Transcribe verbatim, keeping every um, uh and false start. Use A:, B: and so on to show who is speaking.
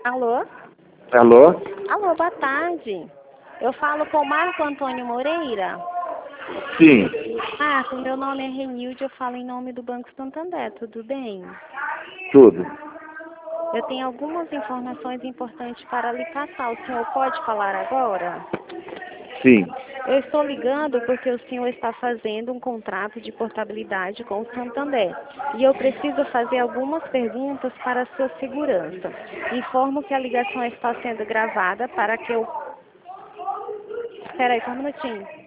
A: Alô?
B: Alô?
A: Alô, boa tarde. Eu falo com o Marco Antônio Moreira.
B: Sim.
A: Marco, meu nome é Renilde, eu falo em nome do Banco Santander, tudo bem?
B: Tudo.
A: Eu tenho algumas informações importantes para lhe passar. O senhor pode falar agora?
B: Sim.
A: Eu estou ligando porque o senhor está fazendo um contrato de portabilidade com o Santander. E eu preciso fazer algumas perguntas para a sua segurança. Informo que a ligação está sendo gravada para que eu... Espera aí, só um minutinho.